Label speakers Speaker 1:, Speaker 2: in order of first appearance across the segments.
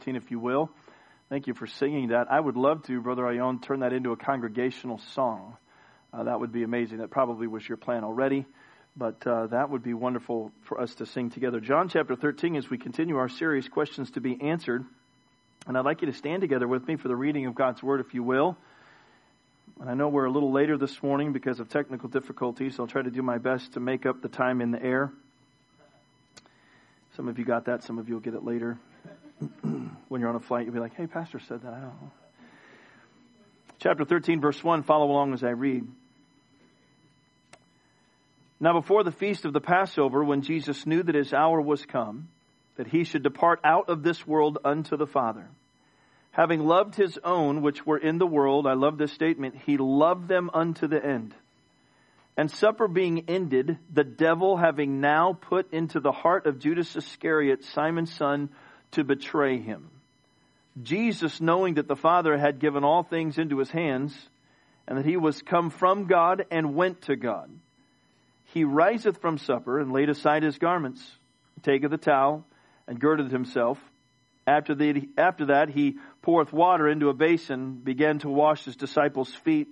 Speaker 1: if you will. Thank you for singing that. I would love to, Brother Ion, turn that into a congregational song. That would be amazing. That probably was your plan already, but that would be wonderful for us to sing together. John chapter 13, as we continue our series, Questions to be Answered. And I'd like you to stand together with me for the reading of God's Word, if you will. And I know we're a little later this morning because of technical difficulties, so I'll try to do my best to make up the time in the air. Some of you got that, some of you will get it later. When you're on a flight, you'll be like, hey, Pastor said that, I don't know. Chapter 13, verse 1, follow along as I read. Now before the feast of the Passover, when Jesus knew that his hour was come, that he should depart out of this world unto the Father, having loved his own which were in the world, I love this statement, he loved them unto the end. And supper being ended, the devil having now put into the heart of Judas Iscariot, Simon's son, to betray him. Jesus, knowing that the Father had given all things into his hands, and that he was come from God and went to God, he riseth from supper and laid aside his garments, taketh a towel, and girded himself. After that, he poureth water into a basin, began to wash his disciples' feet.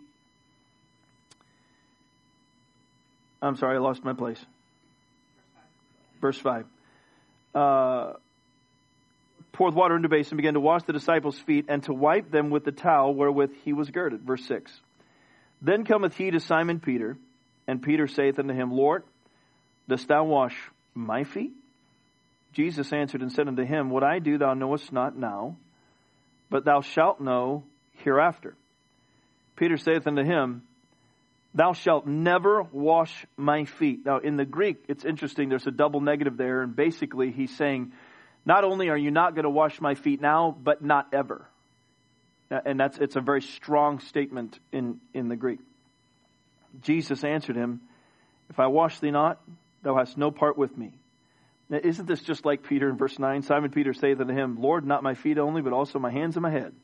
Speaker 1: I'm sorry, I lost my place. Verse 5. Poureth water into a basin, began to wash the disciples' feet, and to wipe them with the towel wherewith he was girded. Verse 6. Then cometh he to Simon Peter, and Peter saith unto him, Lord, dost thou wash my feet? Jesus answered and said unto him, What I do thou knowest not now, but thou shalt know hereafter. Peter saith unto him, Thou shalt never wash my feet. Now in the Greek, it's interesting, there's a double negative there, and basically he's saying, not only are you not going to wash my feet now, but not ever. And it's a very strong statement in the Greek. Jesus answered him, If I wash thee not, thou hast no part with me. Now, isn't this just like Peter in verse 9? Simon Peter saith unto him, Lord, not my feet only, but also my hands and my head.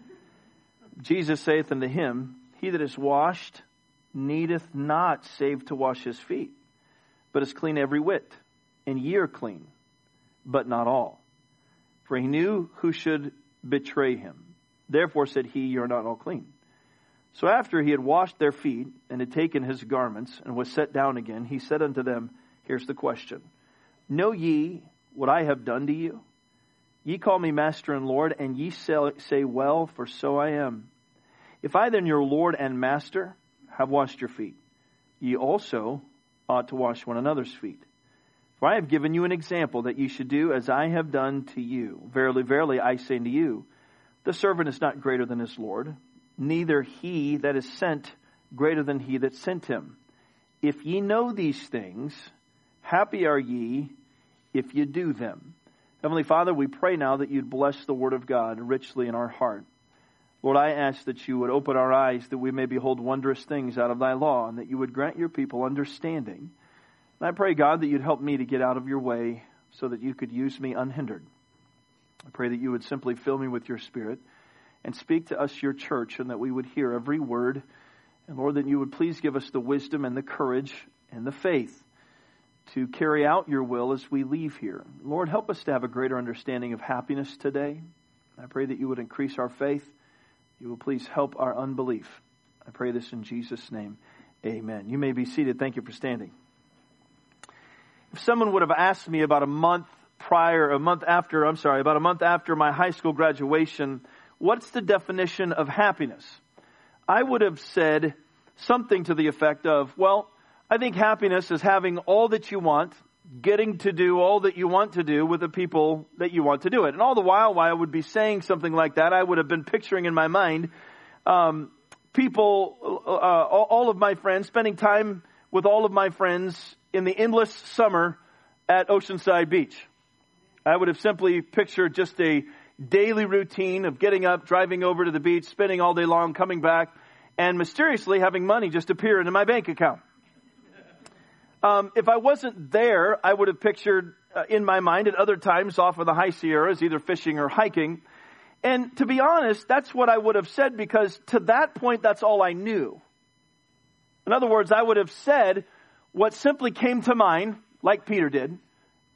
Speaker 1: Jesus saith unto him, He that is washed needeth not save to wash his feet, but is clean every whit. And ye are clean, but not all. For he knew who should betray him. Therefore said he, Ye are not all clean. So after he had washed their feet, and had taken his garments, and was set down again, he said unto them, Here's the question. Know ye what I have done to you? Ye call me Master and Lord, and ye say, Well, for so I am. If I then, your Lord and Master, have washed your feet, ye also ought to wash one another's feet. For I have given you an example, that ye should do as I have done to you. Verily, verily, I say unto you, the servant is not greater than his Lord, neither he that is sent greater than he that sent him. If ye know these things, happy are ye if ye do them. Heavenly Father, we pray now that you'd bless the Word of God richly in our heart. Lord, I ask that you would open our eyes that we may behold wondrous things out of thy law, and that you would grant your people understanding. And I pray, God, that you'd help me to get out of your way so that you could use me unhindered. I pray that you would simply fill me with your Spirit and speak to us, your church, and that we would hear every word. And Lord, that you would please give us the wisdom and the courage and the faith to carry out your will as we leave here. Lord, help us to have a greater understanding of happiness today. I pray that you would increase our faith. You will please help our unbelief. I pray this in Jesus' name. Amen. You may be seated. Thank you for standing. If someone would have asked me about a month after my high school graduation, what's the definition of happiness? I would have said something to the effect of, well, I think happiness is having all that you want, getting to do all that you want to do with the people that you want to do it. And all the while I would be saying something like that, I would have been picturing in my mind people, all of my friends, spending time with all of my friends in the endless summer at Oceanside Beach. I would have simply pictured just a daily routine of getting up, driving over to the beach, spending all day long, coming back, and mysteriously having money just appear into my bank account. If I wasn't there, I would have pictured in my mind at other times off of the high Sierras, either fishing or hiking. And to be honest, that's what I would have said, because to that point, that's all I knew. In other words, I would have said what simply came to mind, like Peter did,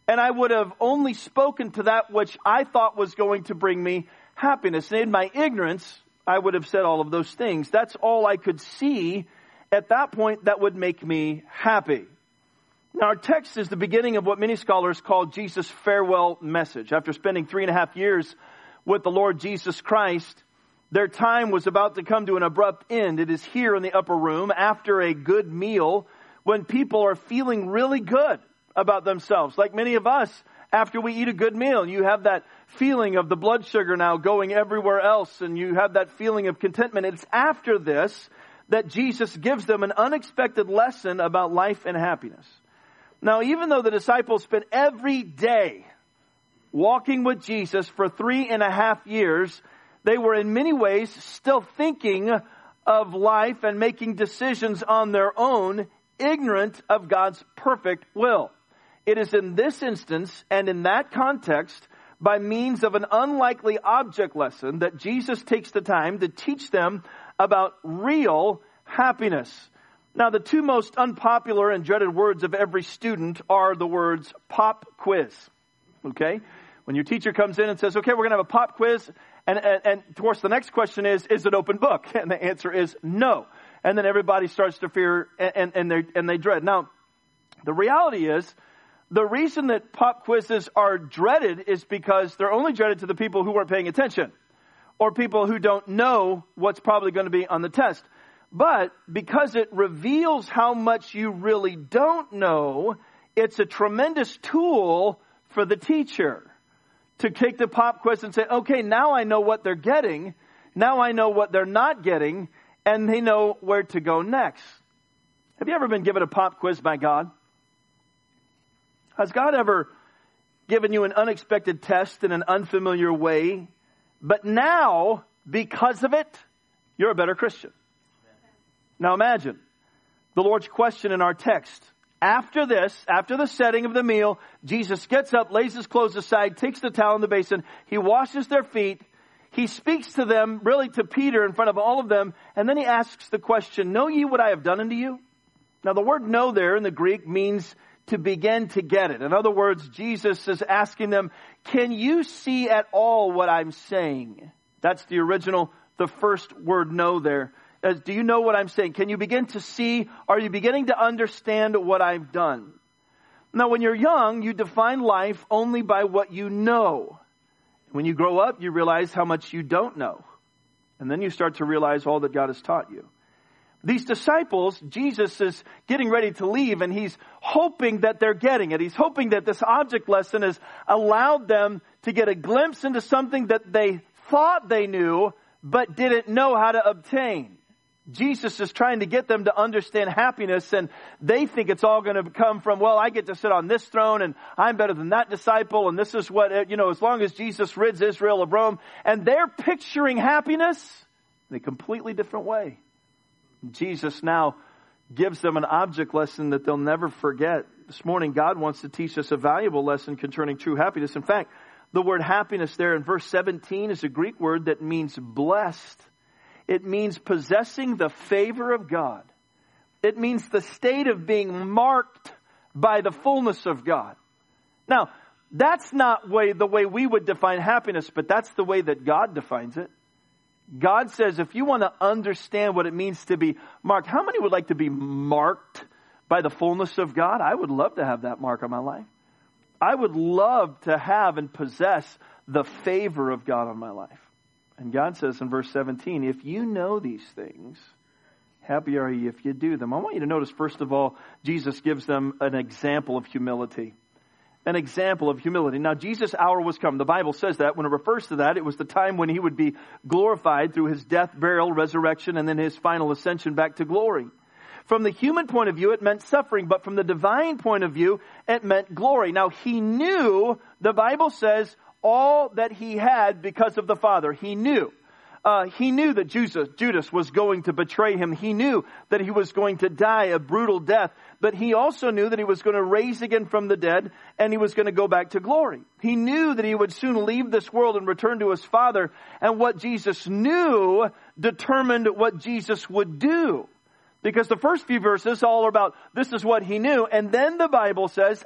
Speaker 1: And I would have only spoken to that which I thought was going to bring me happiness. And in my ignorance, I would have said all of those things. That's all I could see at that point that would make me happy. Now, our text is the beginning of what many scholars call Jesus' farewell message. After spending 3.5 years with the Lord Jesus Christ, their time was about to come to an abrupt end. It is here in the upper room after a good meal when people are feeling really good about themselves. Like many of us, after we eat a good meal, you have that feeling of the blood sugar now going everywhere else, and you have that feeling of contentment. It's after this that Jesus gives them an unexpected lesson about life and happiness. Now, even though the disciples spent every day walking with Jesus for 3.5 years, they were in many ways still thinking of life and making decisions on their own, ignorant of God's perfect will. It is in this instance and in that context, by means of an unlikely object lesson, that Jesus takes the time to teach them about real happiness. Now, the two most unpopular and dreaded words of every student are the words pop quiz. Okay? When your teacher comes in and says, okay, we're going to have a pop quiz, and of course the next question is it open book? And the answer is no. And then everybody starts to fear and they dread. Now, the reality is, the reason that pop quizzes are dreaded is because they're only dreaded to the people who weren't paying attention, or people who don't know what's probably going to be on the test. But because it reveals how much you really don't know, it's a tremendous tool for the teacher to take the pop quiz and say, okay, now I know what they're getting. Now I know what they're not getting, and they know where to go next. Have you ever been given a pop quiz by God? Has God ever given you an unexpected test in an unfamiliar way, but now, because of it, you're a better Christian? Now imagine the Lord's question in our text. After this, after the setting of the meal, Jesus gets up, lays his clothes aside, takes the towel in the basin, he washes their feet, he speaks to them, really to Peter in front of all of them, and then he asks the question, know ye what I have done unto you? Now the word know there in the Greek means to begin to get it. In other words, Jesus is asking them, can you see at all what I'm saying? That's the original, the first word know there. Do you know what I'm saying? Can you begin to see? Are you beginning to understand what I've done? Now, when you're young, you define life only by what you know. When you grow up, you realize how much you don't know. And then you start to realize all that God has taught you. These disciples, Jesus is getting ready to leave, and he's hoping that they're getting it. He's hoping that this object lesson has allowed them to get a glimpse into something that they thought they knew, but didn't know how to obtain. Jesus is trying to get them to understand happiness, and they think it's all going to come from, well, I get to sit on this throne, and I'm better than that disciple, and this is what, as long as Jesus rids Israel of Rome. And they're picturing happiness in a completely different way. Jesus now gives them an object lesson that they'll never forget. This morning, God wants to teach us a valuable lesson concerning true happiness. In fact, the word happiness there in verse 17 is a Greek word that means blessed. It means possessing the favor of God. It means the state of being marked by the fullness of God. Now, that's not the way we would define happiness, but that's the way that God defines it. God says, if you want to understand what it means to be marked, how many would like to be marked by the fullness of God? I would love to have that mark on my life. I would love to have and possess the favor of God on my life. And God says in verse 17, if you know these things, happy are ye if you do them. I want you to notice, first of all, Jesus gives them an example of humility. An example of humility. Now, Jesus' hour was come. The Bible says that. When it refers to that, it was the time when he would be glorified through his death, burial, resurrection, and then his final ascension back to glory. From the human point of view, it meant suffering, but from the divine point of view, it meant glory. Now, he knew, the Bible says, all that he had because of the Father. He knew. He knew that Judas was going to betray him. He knew that he was going to die a brutal death. But he also knew that he was going to rise again from the dead, and he was going to go back to glory. He knew that he would soon leave this world and return to his Father. And what Jesus knew determined what Jesus would do. Because the first few verses all are about this is what he knew. And then the Bible says,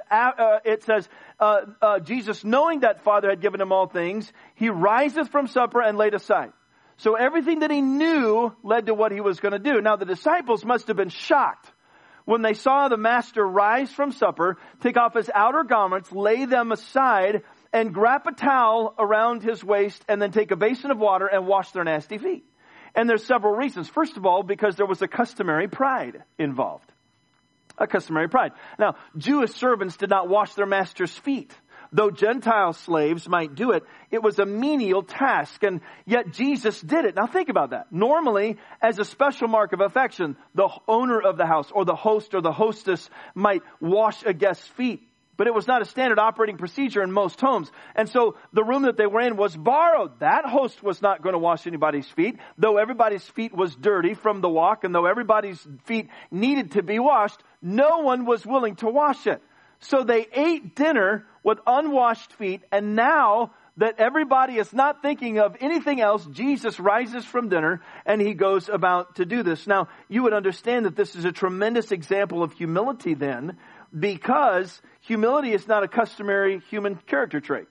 Speaker 1: Jesus, knowing that Father had given him all things, he riseth from supper and laid aside. So everything that he knew led to what he was going to do. Now the disciples must have been shocked when they saw the master rise from supper, take off his outer garments, lay them aside, and grab a towel around his waist, and then take a basin of water and wash their nasty feet. And there's several reasons. First of all, because there was a customary pride involved. A customary pride. Now, Jewish servants did not wash their master's feet. Though Gentile slaves might do it, it was a menial task, and yet Jesus did it. Now think about that. Normally, as a special mark of affection, the owner of the house or the host or the hostess might wash a guest's feet. But it was not a standard operating procedure in most homes. And so the room that they were in was borrowed. That host was not going to wash anybody's feet, though everybody's feet was dirty from the walk, and though everybody's feet needed to be washed, no one was willing to wash it. So they ate dinner with unwashed feet, and now that everybody is not thinking of anything else, Jesus rises from dinner and he goes about to do this. Now, you would understand that this is a tremendous example of humility then, because humility is not a customary human character trait.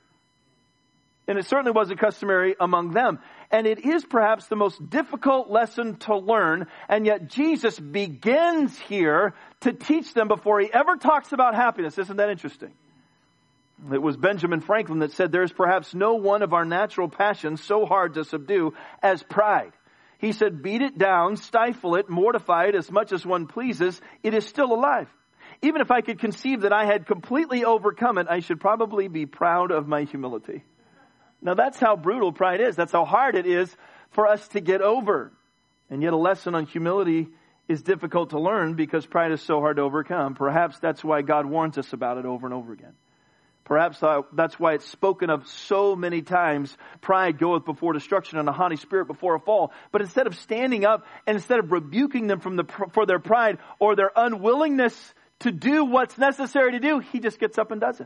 Speaker 1: And it certainly wasn't customary among them. And it is perhaps the most difficult lesson to learn. And yet Jesus begins here to teach them before he ever talks about happiness. Isn't that interesting? It was Benjamin Franklin that said, there is perhaps no one of our natural passions so hard to subdue as pride. He said, beat it down, stifle it, mortify it as much as one pleases. It is still alive. Even if I could conceive that I had completely overcome it, I should probably be proud of my humility. Now that's how brutal pride is. That's how hard it is for us to get over. And yet a lesson on humility is difficult to learn because pride is so hard to overcome. Perhaps that's why God warns us about it over and over again. Perhaps that's why it's spoken of so many times. Pride goeth before destruction and a haughty spirit before a fall. But instead of standing up and instead of rebuking them for their pride or their unwillingness to do what's necessary to do, he just gets up and does it.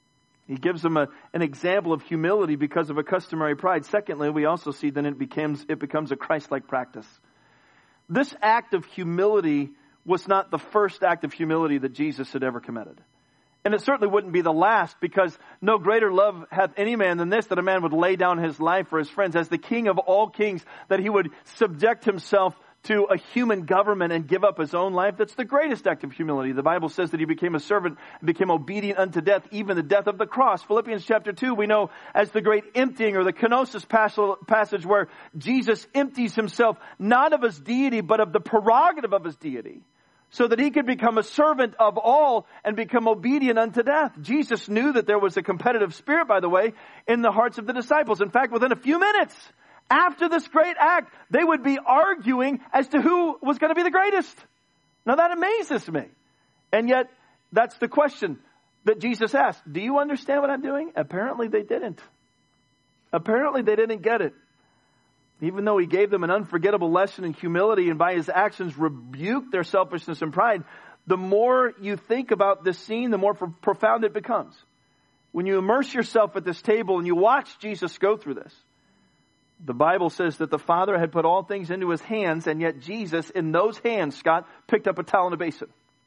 Speaker 1: He gives them an example of humility because of a customary pride. Secondly, we also see that it becomes a Christ-like practice. This act of humility was not the first act of humility that Jesus had ever committed. And it certainly wouldn't be the last, because no greater love hath any man than this, that a man would lay down his life for his friends. As the King of all kings, that he would subject himself to a human government and give up his own life. That's the greatest act of humility. The Bible says that he became a servant, became obedient unto death, even the death of the cross. Philippians chapter 2, we know as the great emptying, or the kenosis passage, where Jesus empties himself not of his deity, but of the prerogative of his deity, so that he could become a servant of all and become obedient unto death. Jesus knew that there was a competitive spirit, by the way, in the hearts of the disciples. In fact, within a few minutes after this great act, they would be arguing as to who was going to be the greatest. Now that amazes me. And yet, that's the question that Jesus asked. Do you understand what I'm doing? Apparently they didn't. Apparently they didn't get it. Even though he gave them an unforgettable lesson in humility and by his actions rebuked their selfishness and pride, the more you think about this scene, the more profound it becomes. When you immerse yourself at this table and you watch Jesus go through this, the Bible says that the Father had put all things into his hands, and yet Jesus, in those hands, Scott, picked up a towel and a basin.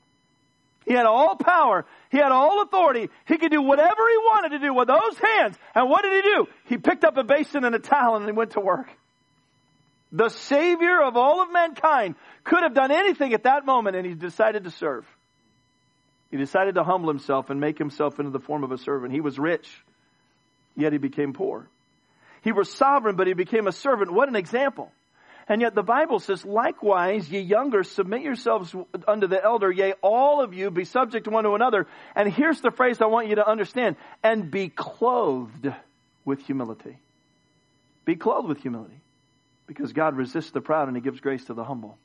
Speaker 1: He had all power. He had all authority. He could do whatever he wanted to do with those hands. And what did he do? He picked up a basin and a towel and he went to work. The Savior of all of mankind could have done anything at that moment, and he decided to serve. He decided to humble himself and make himself into the form of a servant. He was rich, yet he became poor. He was sovereign, but he became a servant. What an example. And yet the Bible says, likewise, ye younger, submit yourselves unto the elder. Yea, all of you be subject one to another. And here's the phrase I want you to understand. And be clothed with humility. Be clothed with humility. Because God resists the proud and he gives grace to the humble.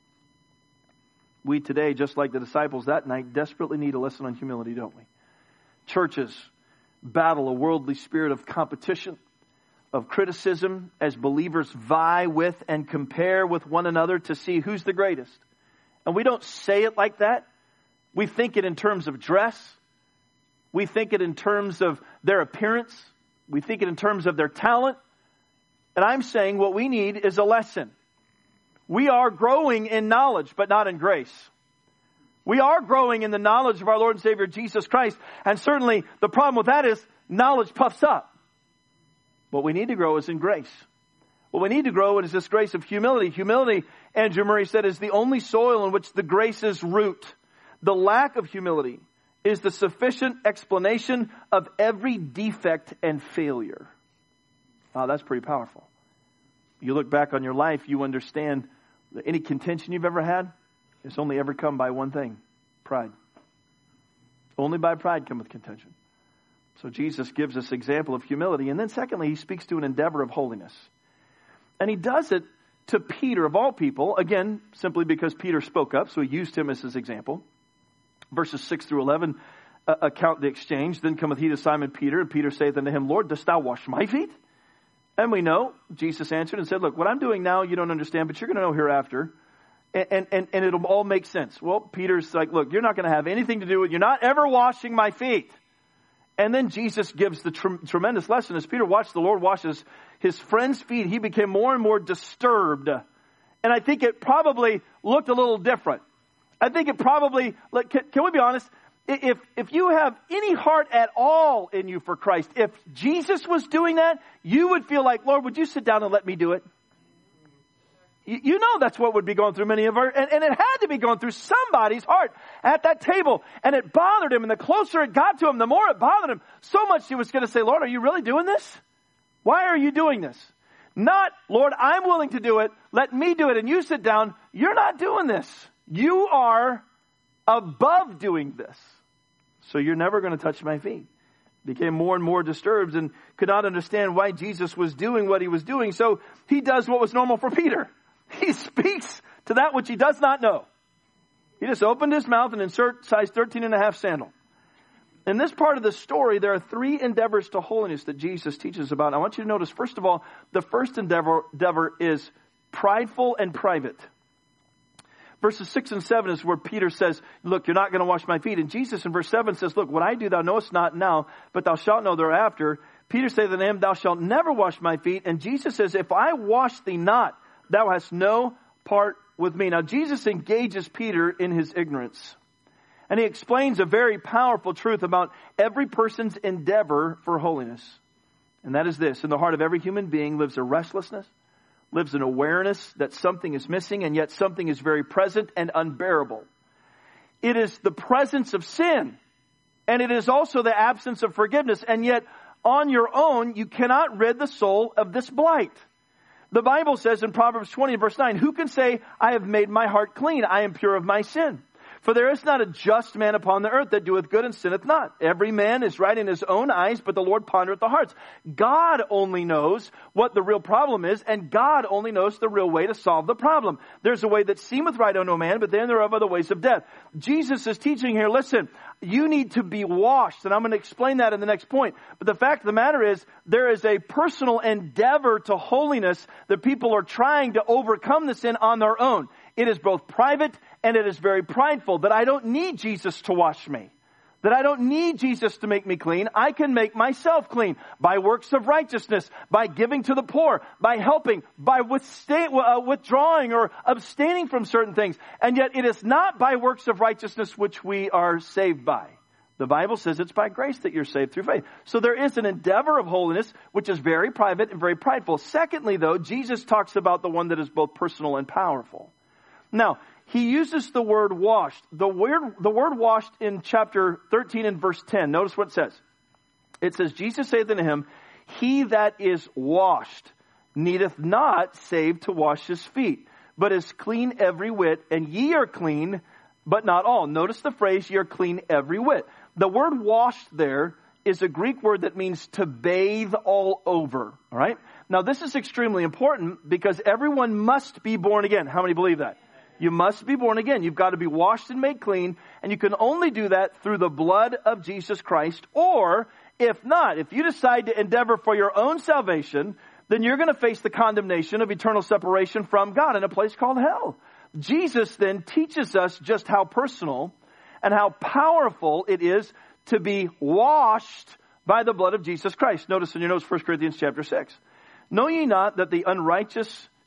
Speaker 1: We today, just like the disciples that night, desperately need a lesson on humility, don't we? Churches battle a worldly spirit of competition, of criticism, as believers vie with and compare with one another to see who's the greatest. And we don't say it like that. We think it in terms of dress. We think it in terms of their appearance. We think it in terms of their talent. And I'm saying what we need is a lesson. We are growing in knowledge, but not in grace. We are growing in the knowledge of our Lord and Savior Jesus Christ. And certainly the problem with that is knowledge puffs up. What we need to grow is in grace. What we need to grow in is this grace of humility. Humility, Andrew Murray said, is the only soil in which the graces root. The lack of humility is the sufficient explanation of every defect and failure. Wow, that's pretty powerful. You look back on your life, you understand that any contention you've ever had, it's only ever come by one thing: pride. Only by pride cometh contention. So Jesus gives us example of humility. And then secondly, he speaks to an endeavor of holiness. And he does it to Peter, of all people, again, simply because Peter spoke up, so he used him as his example. Verses 6 through 11 account the exchange. Then cometh he to Simon Peter, and Peter saith unto him, Lord, dost thou wash my feet? And we know, Jesus answered and said, look, what I'm doing now you don't understand, but you're going to know hereafter. And it'll all make sense. Well, Peter's like, look, you're not going to have anything to do with, you're not ever washing my feet. And then Jesus gives the tremendous lesson. As Peter watched the Lord wash his friend's feet, he became more and more disturbed. And I think it probably looked a little different. I think it probably, can we be honest? If you have any heart at all in you for Christ, if Jesus was doing that, you would feel like, Lord, would you sit down and let me do it? You know that's what would be going through many of our, and it had to be going through somebody's heart at that table. And it bothered him. And the closer it got to him, the more it bothered him. So much he was going to say, Lord, are you really doing this? Why are you doing this? Not, Lord, I'm willing to do it. Let me do it. And you sit down. You're not doing this. You are above doing this. So you're never going to touch my feet. Became more and more disturbed and could not understand why Jesus was doing what he was doing. So he does what was normal for Peter. He speaks to that which he does not know. He just opened his mouth and insert size 13.5 sandal. In this part of the story, there are three endeavors to holiness that Jesus teaches about. I want you to notice, first of all, the first endeavor is prideful and private. Verses 6 and 7 is where Peter says, look, you're not going to wash my feet. And Jesus in verse 7 says, look, what I do thou knowest not now, but thou shalt know thereafter. Peter saith unto him, thou shalt never wash my feet. And Jesus says, if I wash thee not, thou hast no part with me. Now, Jesus engages Peter in his ignorance. And he explains a very powerful truth about every person's endeavor for holiness. And that is this: in the heart of every human being lives a restlessness, lives an awareness that something is missing, and yet something is very present and unbearable. It is the presence of sin, and it is also the absence of forgiveness. And yet, on your own, you cannot rid the soul of this blight. The Bible says in Proverbs 20 verse 9, who can say, I have made my heart clean, I am pure of my sin? For there is not a just man upon the earth that doeth good and sinneth not. Every man is right in his own eyes, but the Lord pondereth the hearts. God only knows what the real problem is, and God only knows the real way to solve the problem. There's a way that seemeth right unto a man, but then there are other ways of death. Jesus is teaching here, listen, you need to be washed, and I'm going to explain that in the next point. But the fact of the matter is, there is a personal endeavor to holiness that people are trying to overcome the sin on their own. It is both private and it is very prideful, that I don't need Jesus to wash me. That I don't need Jesus to make me clean. I can make myself clean by works of righteousness, by giving to the poor, by helping, by withdrawing or abstaining from certain things. And yet it is not by works of righteousness which we are saved by. The Bible says it's by grace that you're saved through faith. So there is an endeavor of holiness which is very private and very prideful. Secondly, though, Jesus talks about the one that is both personal and powerful. Now, he uses the word washed. The word washed in chapter 13 and verse 10. Notice what it says. It says, Jesus saith unto him, he that is washed needeth not save to wash his feet, but is clean every whit, and ye are clean, but not all. Notice the phrase, ye are clean every whit. The word washed there is a Greek word that means to bathe all over. All right? Now, this is extremely important because everyone must be born again. How many believe that? You must be born again. You've got to be washed and made clean. And you can only do that through the blood of Jesus Christ. Or, if not, if you decide to endeavor for your own salvation, then you're going to face the condemnation of eternal separation from God in a place called hell. Jesus then teaches us just how personal and how powerful it is to be washed by the blood of Jesus Christ. Notice in your notes 1 Corinthians chapter 6. Know ye not that the unrighteous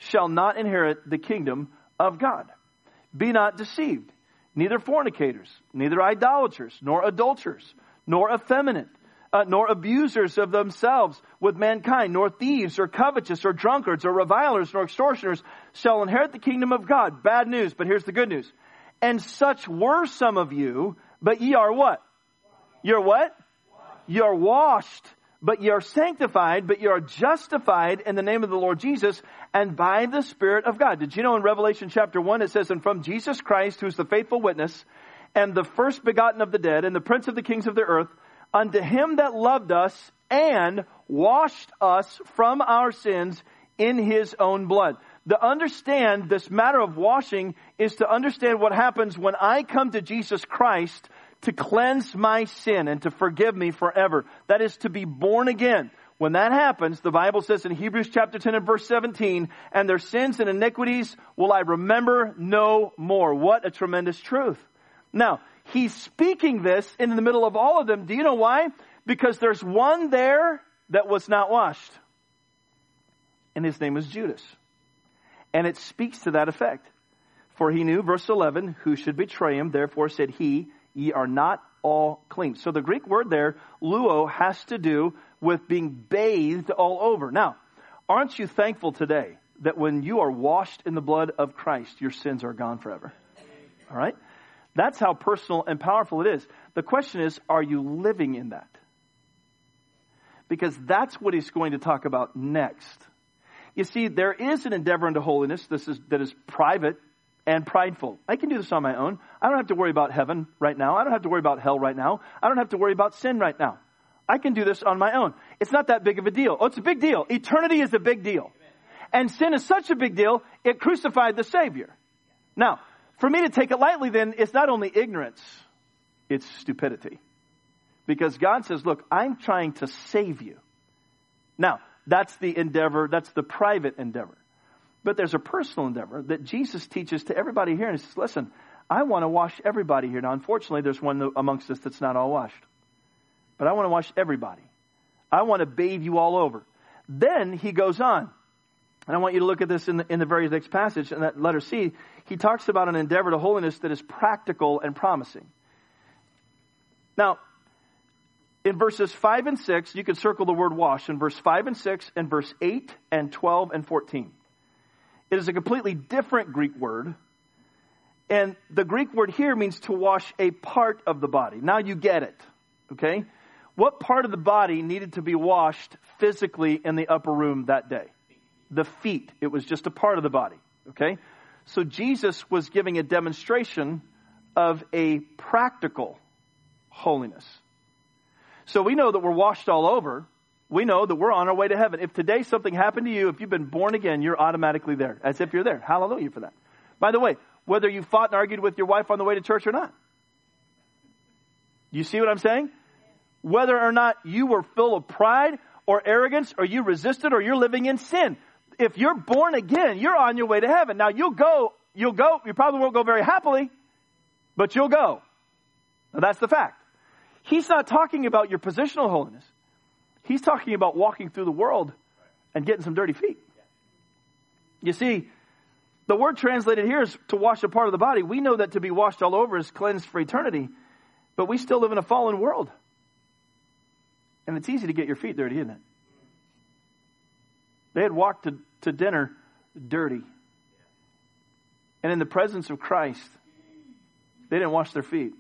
Speaker 1: shall not inherit the kingdom of God. Be not deceived, neither fornicators, neither idolaters, nor adulterers, nor effeminate, nor abusers of themselves with mankind, nor thieves, or covetous, or drunkards, or revilers, nor extortioners shall inherit the kingdom of God. Bad news, but here's the good news. And such were some of you, but ye are what? You're what? You're washed, but ye are sanctified, but ye are justified in the name of the Lord Jesus and by the Spirit of God. Did you know in Revelation chapter 1 it says, and from Jesus Christ, who is the faithful witness, and the first begotten of the dead, and the prince of the kings of the earth, unto him that loved us and washed us from our sins in his own blood. To understand this matter of washing is to understand what happens when I come to Jesus Christ to cleanse my sin and to forgive me forever. That is to be born again. When that happens, the Bible says in Hebrews chapter 10 and verse 17, and their sins and iniquities will I remember no more. What a tremendous truth. Now, he's speaking this in the middle of all of them. Do you know why? Because there's one there that was not washed. And his name was Judas. And it speaks to that effect. For he knew, verse 11, who should betray him. Therefore said he, ye are not all clean. So the Greek word there, luo, has to do with being bathed all over. Now, aren't you thankful today that when you are washed in the blood of Christ, your sins are gone forever? All right? That's how personal and powerful it is. The question is, are you living in that? Because that's what he's going to talk about next. You see, there is an endeavor unto holiness that is private and prideful. I can do this on my own. I don't have to worry about heaven right now. I don't have to worry about hell right now. I don't have to worry about sin right now. I can do this on my own. It's not that big of a deal. Oh, it's a big deal. Eternity is a big deal. And sin is such a big deal, it crucified the Savior. Now, for me to take it lightly then, it's not only ignorance, it's stupidity. Because God says, look, I'm trying to save you. Now, that's the endeavor, that's the private endeavor. But there's a personal endeavor that Jesus teaches to everybody here. And he says, listen, I want to wash everybody here. Now, unfortunately, there's one amongst us that's not all washed. But I want to wash everybody. I want to bathe you all over. Then he goes on. And I want you to look at this in the very next passage, in that letter C. He talks about an endeavor to holiness that is practical and promising. Now, in verses 5 and 6, you can circle the word wash. In verse 5 and 6, and verse 8 and 12 and 14. It is a completely different Greek word. And the Greek word here means to wash a part of the body. Now you get it. Okay? What part of the body needed to be washed physically in the upper room that day? The feet. It was just a part of the body. Okay? So Jesus was giving a demonstration of a practical holiness. So we know that we're washed all over. We know that we're on our way to heaven. If today something happened to you, if you've been born again, you're automatically there, as if you're there. Hallelujah for that. By the way, whether you fought and argued with your wife on the way to church or not. You see what I'm saying? Whether or not you were full of pride or arrogance, or you resisted, or you're living in sin. If you're born again, you're on your way to heaven. Now you'll go, you probably won't go very happily, but you'll go. Now that's the fact. He's not talking about your positional holiness. He's talking about walking through the world and getting some dirty feet. You see, the word translated here is to wash a part of the body. We know that to be washed all over is cleansed for eternity, but we still live in a fallen world. And it's easy to get your feet dirty, isn't it? They had walked to dinner dirty. And in the presence of Christ, they didn't wash their feet.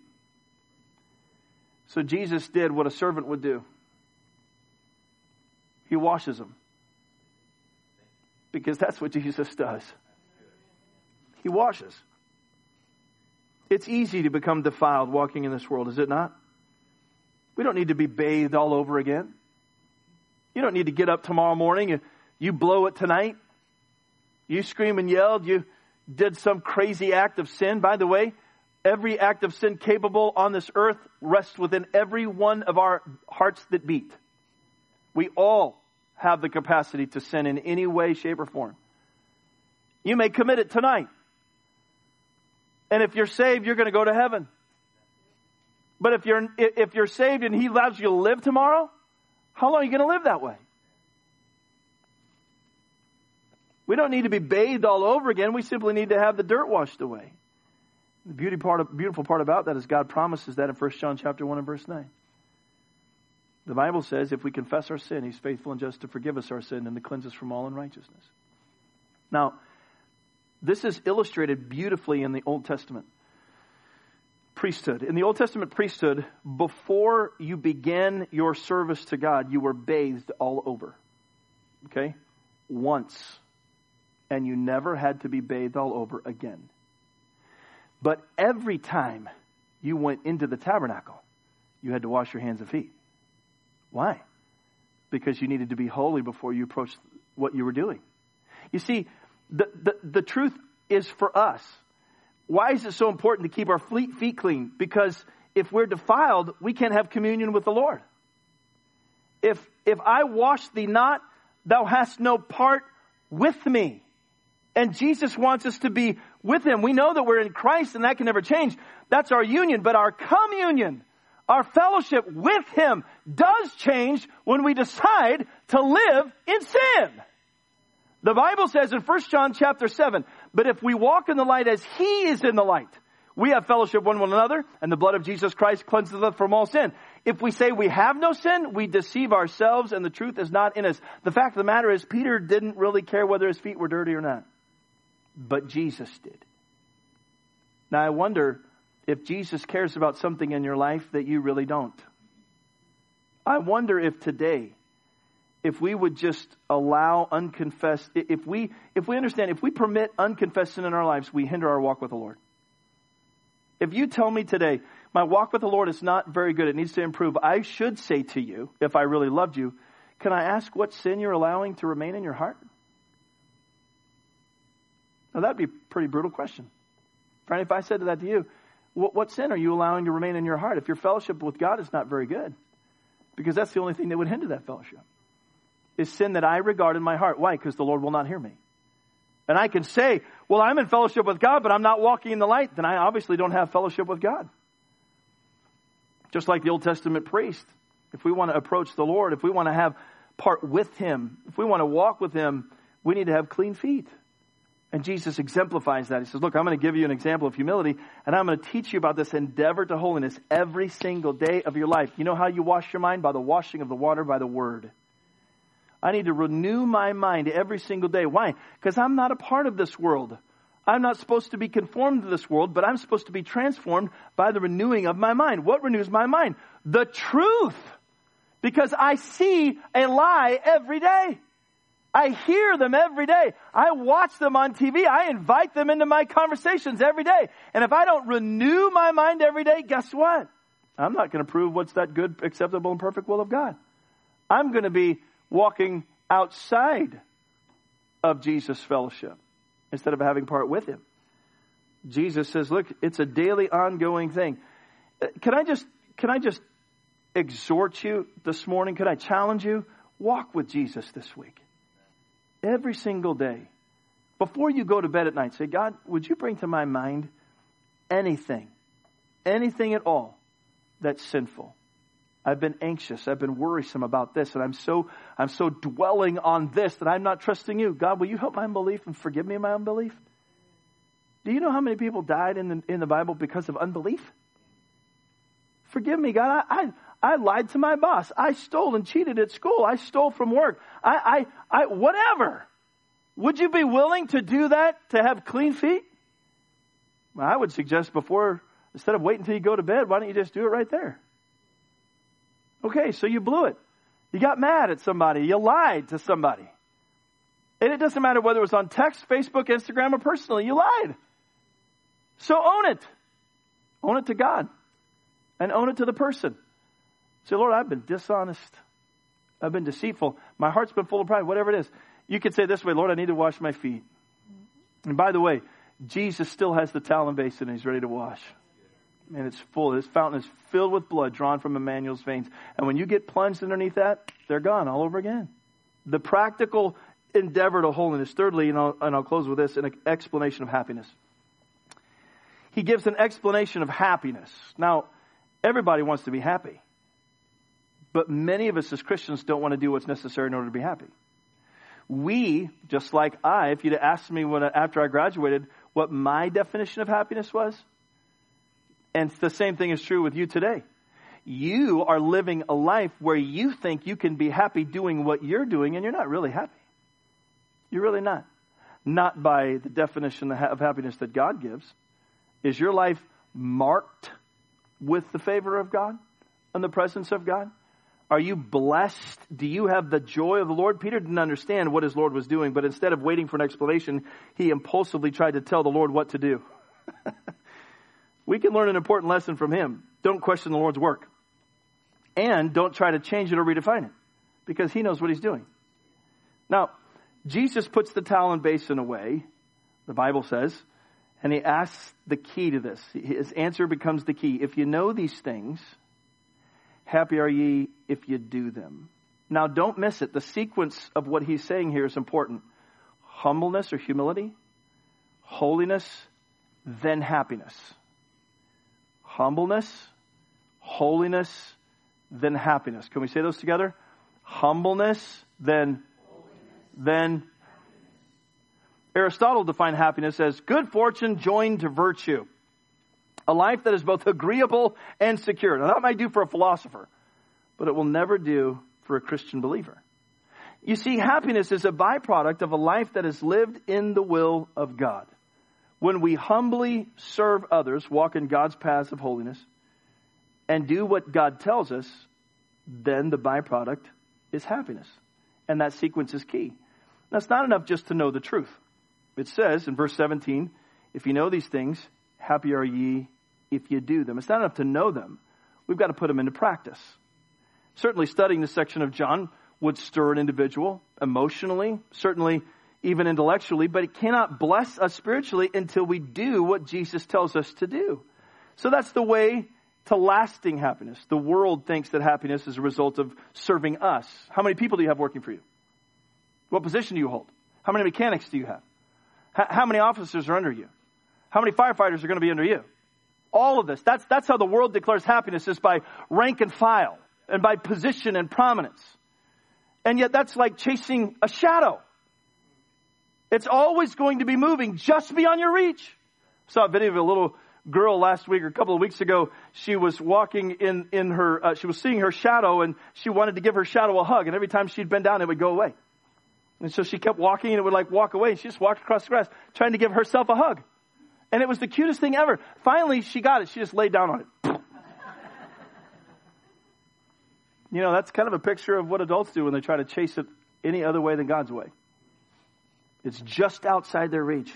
Speaker 1: So Jesus did what a servant would do. He washes them. Because that's what Jesus does. He washes. It's easy to become defiled walking in this world, is it not? We don't need to be bathed all over again. You don't need to get up tomorrow morning and you blow it tonight. You scream and yelled. You did some crazy act of sin. By the way, every act of sin capable on this earth rests within every one of our hearts that beat. We all have the capacity to sin in any way, shape, or form. You may commit it tonight. And if you're saved, you're going to go to heaven. But if you're saved and He allows you to live tomorrow, how long are you going to live that way? We don't need to be bathed all over again. We simply need to have the dirt washed away. The beautiful part about that is God promises that in 1 John chapter 1 and verse 9. The Bible says if we confess our sin, He's faithful and just to forgive us our sin and to cleanse us from all unrighteousness. Now, this is illustrated beautifully in the Old Testament priesthood. In the Old Testament priesthood, before you began your service to God, you were bathed all over. Okay? Once. And you never had to be bathed all over again. But every time you went into the tabernacle, you had to wash your hands and feet. Why? Because you needed to be holy before you approached what you were doing. You see, the truth is for us. Why is it so important to keep our feet clean? Because if we're defiled, we can't have communion with the Lord. If I wash thee not, thou hast no part with me. And Jesus wants us to be with Him. We know that we're in Christ and that can never change. That's our union. But our communion, our fellowship with Him does change when we decide to live in sin. The Bible says in 1 John chapter 7, but if we walk in the light as He is in the light, we have fellowship one with another, and the blood of Jesus Christ cleanses us from all sin. If we say we have no sin, we deceive ourselves and the truth is not in us. The fact of the matter is Peter didn't really care whether his feet were dirty or not. But Jesus did. Now I wonder if Jesus cares about something in your life that you really don't. I wonder if today, if we would just allow unconfessed, if we understand, if we permit unconfessed sin in our lives, we hinder our walk with the Lord. If you tell me today, my walk with the Lord is not very good, it needs to improve, I should say to you, if I really loved you, can I ask what sin you're allowing to remain in your heart? Now that'd be a pretty brutal question. Friend, if I said that to you, what sin are you allowing to remain in your heart? If your fellowship with God is not very good, because that's the only thing that would hinder that fellowship, is sin that I regard in my heart. Why? Because the Lord will not hear me. And I can say, well, I'm in fellowship with God, but I'm not walking in the light. Then I obviously don't have fellowship with God. Just like the Old Testament priest, if we want to approach the Lord, if we want to have part with Him, if we want to walk with Him, we need to have clean feet. And Jesus exemplifies that. He says, look, I'm going to give you an example of humility, and I'm going to teach you about this endeavor to holiness every single day of your life. You know how you wash your mind? By the washing of the water by the Word. I need to renew my mind every single day. Why? Because I'm not a part of this world. I'm not supposed to be conformed to this world, but I'm supposed to be transformed by the renewing of my mind. What renews my mind? The truth. Because I see a lie every day. I hear them every day. I watch them on TV. I invite them into my conversations every day. And if I don't renew my mind every day, guess what? I'm not going to prove what's that good, acceptable, and perfect will of God. I'm going to be walking outside of Jesus' fellowship instead of having part with Him. Jesus says, look, it's a daily ongoing thing. Can I just exhort you this morning? Could I challenge you? Walk with Jesus this week. Every single day. Before you go to bed at night, say, God, would you bring to my mind anything at all that's sinful? I've been anxious. I've been worrisome about this. And I'm so dwelling on this that I'm not trusting you. God, will you help my unbelief and forgive me my unbelief? Do you know how many people died in the Bible because of unbelief? Forgive me, God. I lied to my boss. I stole and cheated at school. I stole from work. I whatever. Would you be willing to do that to have clean feet? Well, I would suggest instead of waiting until you go to bed, why don't you just do it right there? Okay, so you blew it. You got mad at somebody. You lied to somebody. And it doesn't matter whether it was on text, Facebook, Instagram, or personally. You lied. So own it. Own it to God. And own it to the person. Say, Lord, I've been dishonest. I've been deceitful. My heart's been full of pride. Whatever it is. You could say this way, Lord, I need to wash my feet. And by the way, Jesus still has the towel and basin and He's ready to wash. And it's full. His fountain is filled with blood drawn from Emmanuel's veins. And when you get plunged underneath that, they're gone all over again. The practical endeavor to holiness. Thirdly, and I'll close with this, an explanation of happiness. He gives an explanation of happiness. Now, everybody wants to be happy. But many of us as Christians don't want to do what's necessary in order to be happy. We, just like if you'd asked me after I graduated what my definition of happiness was, and the same thing is true with you today. You are living a life where you think you can be happy doing what you're doing, and you're not really happy. You're really not. Not by the definition of happiness that God gives. Is your life marked with the favor of God and the presence of God? Are you blessed? Do you have the joy of the Lord? Peter didn't understand what his Lord was doing, but instead of waiting for an explanation, he impulsively tried to tell the Lord what to do. We can learn an important lesson from him. Don't question the Lord's work. And don't try to change it or redefine it, because he knows what he's doing. Now, Jesus puts the towel and basin away, the Bible says, and he asks the key to this. His answer becomes the key. If you know these things, happy are ye if you do them. Now, don't miss it. The sequence of what he's saying here is important. Humbleness or humility, holiness, then happiness. Humbleness, holiness, then happiness. Can we say those together? Humbleness, then Aristotle defined happiness as good fortune joined to virtue. A life that is both agreeable and secure. Now that might do for a philosopher, but it will never do for a Christian believer. You see, happiness is a byproduct of a life that is lived in the will of God. When we humbly serve others, walk in God's paths of holiness, and do what God tells us, then the byproduct is happiness. And that sequence is key. Now, it's not enough just to know the truth. It says in verse 17, if you know these things, happy are ye if you do them. It's not enough to know them. We've got to put them into practice. Certainly studying this section of John would stir an individual emotionally, certainly even intellectually, but it cannot bless us spiritually until we do what Jesus tells us to do. So that's the way to lasting happiness. The world thinks that happiness is a result of serving us. How many people do you have working for you? What position do you hold? How many mechanics do you have? How many officers are under you? How many firefighters are going to be under you? All of this. That's how the world declares happiness, is by rank and file and by position and prominence. And yet that's like chasing a shadow. It's always going to be moving just beyond your reach. I saw a video of a little girl last week or a couple of weeks ago. She was walking in her, she was seeing her shadow, and she wanted to give her shadow a hug. And every time she'd bend down, it would go away. And so she kept walking, and it would walk away. And she just walked across the grass trying to give herself a hug. And it was the cutest thing ever. Finally, she got it. She just laid down on it. That's kind of a picture of what adults do when they try to chase it any other way than God's way. It's just outside their reach.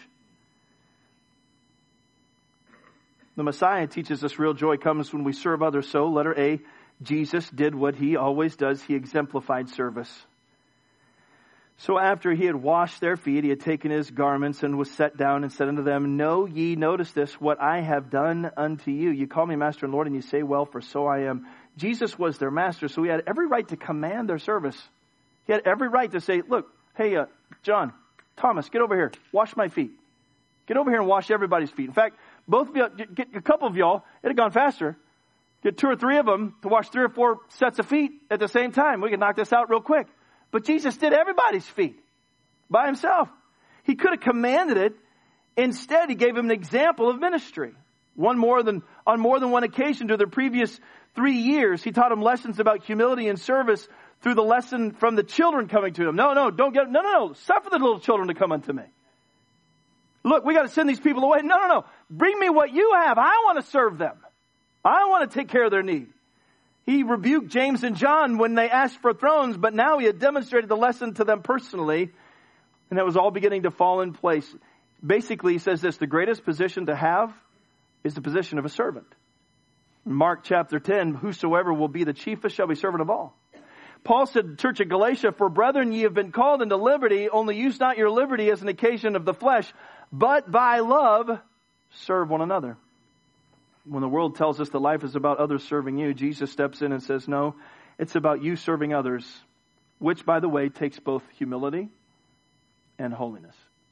Speaker 1: The Messiah teaches us real joy comes when we serve others. So, letter A, Jesus did what he always does. He exemplified service. So after he had washed their feet, he had taken his garments and was set down and said unto them, know ye, notice this, what I have done unto you. You call me Master and Lord, and you say, well, for so I am. Jesus was their master, so he had every right to command their service. He had every right to say, look, hey, John, Thomas, get over here. Wash my feet. Get over here and wash everybody's feet. In fact, both of you, get a couple of y'all, it'd have gone faster. Get 2 or 3 of them to wash 3 or 4 sets of feet at the same time. We could knock this out real quick. But Jesus did everybody's feet by himself. He could have commanded it. Instead, he gave him an example of ministry. On more than one occasion during the previous 3 years, he taught him lessons about humility and service through the lesson from the children coming to him. No, suffer the little children to come unto me. Look, we got to send these people away. No. Bring me what you have. I want to serve them. I want to take care of their need. He rebuked James and John when they asked for thrones, but now he had demonstrated the lesson to them personally, and it was all beginning to fall in place. Basically, he says this, the greatest position to have is the position of a servant. In Mark chapter 10, whosoever will be the chiefest shall be servant of all. Paul said to the church of Galatia, for brethren, ye have been called into liberty, only use not your liberty as an occasion of the flesh, but by love serve one another. When the world tells us that life is about others serving you, Jesus steps in and says, no, it's about you serving others, which, by the way, takes both humility and holiness.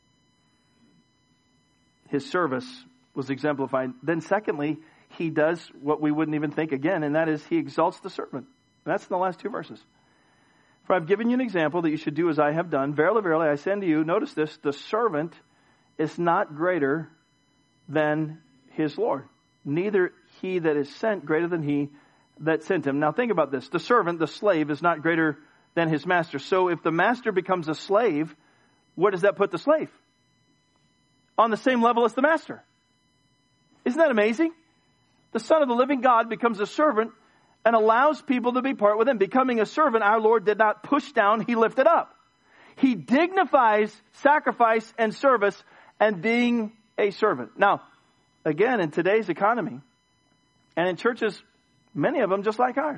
Speaker 1: His service was exemplified. Then secondly, he does what we wouldn't even think again, and that is he exalts the servant. And that's in the last 2 verses. For I've given you an example that you should do as I have done. Verily, verily, I say unto you, notice this, the servant is not greater than his Lord. Neither he that is sent greater than he that sent him. Now think about this. The servant, the slave, is not greater than his master. So if the master becomes a slave, where does that put the slave? On the same level as the master. Isn't that amazing? The Son of the living God becomes a servant and allows people to be part with him. Becoming a servant, our Lord did not push down, he lifted up. He dignifies sacrifice and service and being a servant. Now, again, in today's economy, and in churches, many of them just like ours,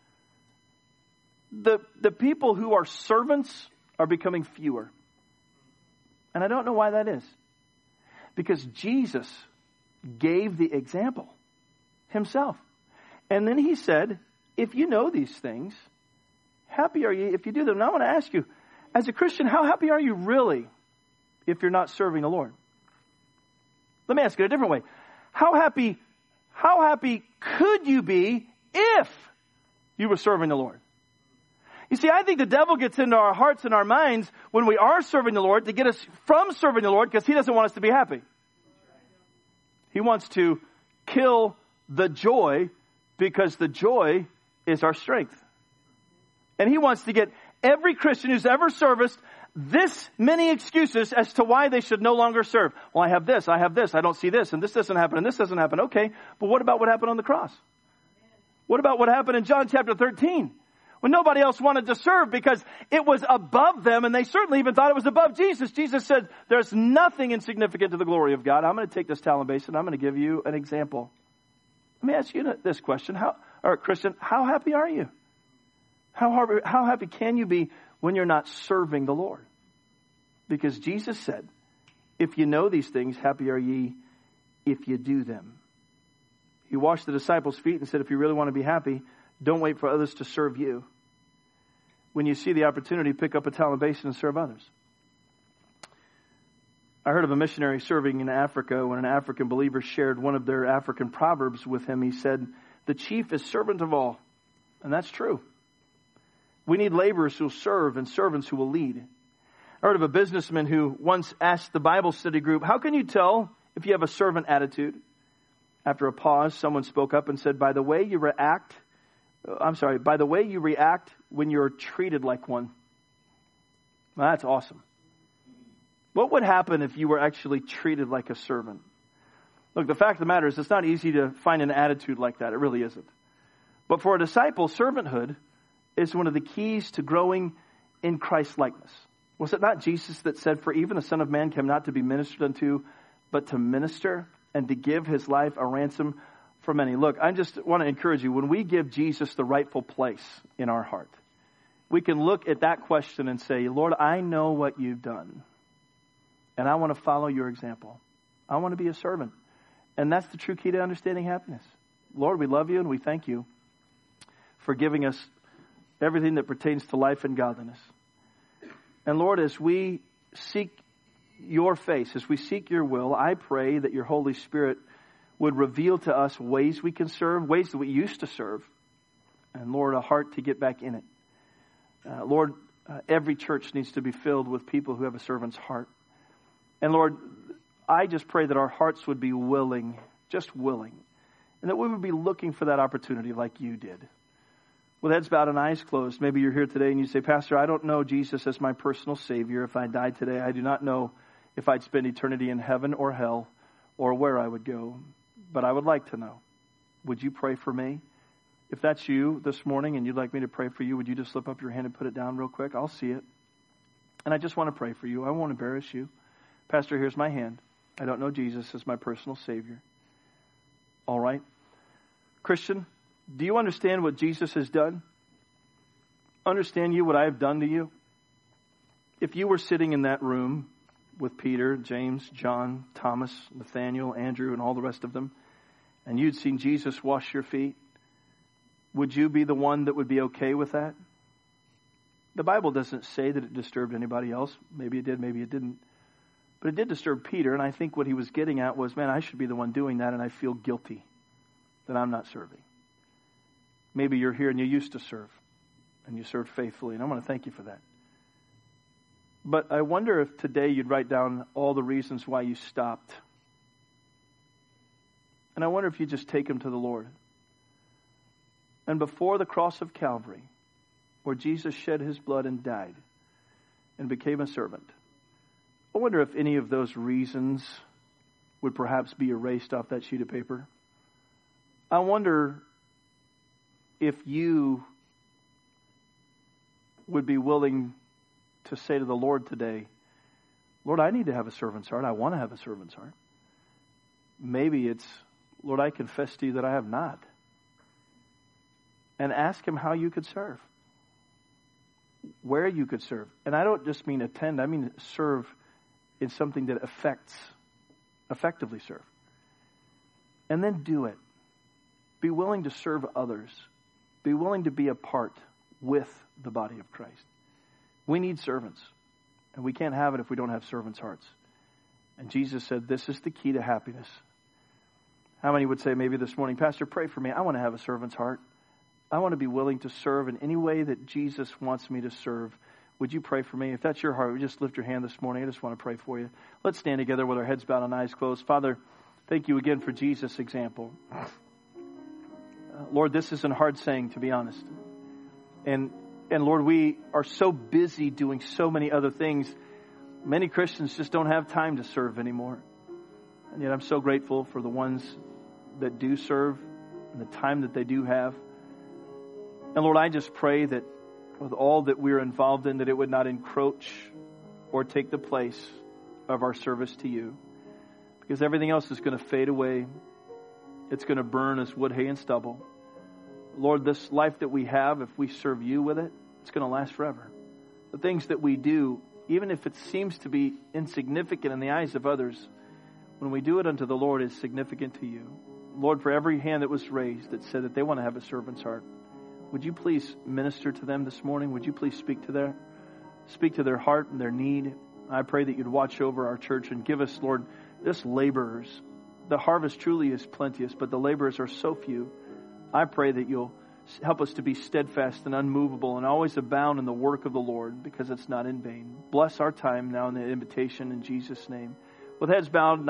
Speaker 1: the people who are servants are becoming fewer. And I don't know why that is. Because Jesus gave the example himself. And then he said, if you know these things, happy are you if you do them. Now I want to ask you, as a Christian, how happy are you really if you're not serving the Lord? Let me ask it a different way. How happy could you be if you were serving the Lord? You see, I think the devil gets into our hearts and our minds when we are serving the Lord to get us from serving the Lord because he doesn't want us to be happy. He wants to kill the joy because the joy is our strength. And he wants to get every Christian who's ever serviced this many excuses as to why they should no longer serve. Well, I have this, I don't see this, and this doesn't happen, and this doesn't happen. Okay, but what about what happened on the cross? What about what happened in John chapter 13? When nobody else wanted to serve because it was above them, and they certainly even thought it was above Jesus. Jesus said, there's nothing insignificant to the glory of God. I'm going to take this talent base and I'm going to give you an example. Let me ask you this question. Christian, how happy are you? How happy can you be when you're not serving the Lord? Because Jesus said, if you know these things, happy are ye if you do them. He washed the disciples' feet and said, if you really want to be happy, don't wait for others to serve you. When you see the opportunity, pick up a talent basin and serve others. I heard of a missionary serving in Africa when an African believer shared one of their African proverbs with him. He said, the chief is servant of all. And that's true. We need laborers who will serve and servants who will lead. I heard of a businessman who once asked the Bible study group, how can you tell if you have a servant attitude? After a pause, someone spoke up and said, by the way you react when you're treated like one. Well, that's awesome. What would happen if you were actually treated like a servant? Look, the fact of the matter is it's not easy to find an attitude like that. It really isn't. But for a disciple, servanthood is one of the keys to growing in Christ-likeness. Was it not Jesus that said, for even the Son of Man came not to be ministered unto, but to minister and to give his life a ransom for many? Look, I just want to encourage you, when we give Jesus the rightful place in our heart, we can look at that question and say, Lord, I know what you've done, and I want to follow your example. I want to be a servant. And that's the true key to understanding happiness. Lord, we love you and we thank you for giving us everything that pertains to life and godliness. And Lord, as we seek your face, as we seek your will, I pray that your Holy Spirit would reveal to us ways we can serve, ways that we used to serve, and Lord, a heart to get back in it. Lord, every church needs to be filled with people who have a servant's heart. And Lord, I just pray that our hearts would be willing, just willing, and that we would be looking for that opportunity like you did. With heads bowed and eyes closed, maybe you're here today and you say, Pastor, I don't know Jesus as my personal Savior. If I died today, I do not know if I'd spend eternity in heaven or hell or where I would go. But I would like to know. Would you pray for me? If that's you this morning and you'd like me to pray for you, would you just slip up your hand and put it down real quick? I'll see it. And I just want to pray for you. I won't embarrass you. Pastor, here's my hand. I don't know Jesus as my personal Savior. All right. Christian, do you understand what Jesus has done? Understand you what I have done to you? If you were sitting in that room with Peter, James, John, Thomas, Nathaniel, Andrew, and all the rest of them, and you'd seen Jesus wash your feet, would you be the one that would be okay with that? The Bible doesn't say that it disturbed anybody else. Maybe it did, maybe it didn't. But it did disturb Peter, and I think what he was getting at was, man, I should be the one doing that, and I feel guilty that I'm not serving. Maybe you're here and you used to serve, and you served faithfully, and I want to thank you for that. But I wonder if today you'd write down all the reasons why you stopped. And I wonder if you just take them to the Lord. And before the cross of Calvary, where Jesus shed his blood and died and became a servant, I wonder if any of those reasons would perhaps be erased off that sheet of paper. I wonder if you would be willing to say to the Lord today, Lord, I need to have a servant's heart. I want to have a servant's heart. Maybe it's, Lord, I confess to you that I have not. And ask him how you could serve. Where you could serve. And I don't just mean attend. I mean serve in something that effectively serve. And then do it. Be willing to serve others. Be willing to be a part with the body of Christ. We need servants. And we can't have it if we don't have servants' hearts. And Jesus said, this is the key to happiness. How many would say maybe this morning, Pastor, pray for me. I want to have a servant's heart. I want to be willing to serve in any way that Jesus wants me to serve. Would you pray for me? If that's your heart, would you just lift your hand this morning? I just want to pray for you. Let's stand together with our heads bowed and eyes closed. Father, thank you again for Jesus' example. Lord, this isn't a hard saying, to be honest. And Lord, we are so busy doing so many other things. Many Christians just don't have time to serve anymore. And yet I'm so grateful for the ones that do serve and the time that they do have. And Lord, I just pray that with all that we're involved in, that it would not encroach or take the place of our service to you. Because everything else is going to fade away. It's going to burn as wood, hay, and stubble. Lord, this life that we have, if we serve you with it, it's going to last forever. The things that we do, even if it seems to be insignificant in the eyes of others, when we do it unto the Lord, is significant to you. Lord, for every hand that was raised that said that they want to have a servant's heart, would you please minister to them this morning? Would you please speak to their heart and their need? I pray that you'd watch over our church and give us, Lord, just laborers. The harvest truly is plenteous, but the laborers are so few. I pray that you'll help us to be steadfast and unmovable and always abound in the work of the Lord, because it's not in vain. Bless our time now in the invitation in Jesus' name. With heads bowed.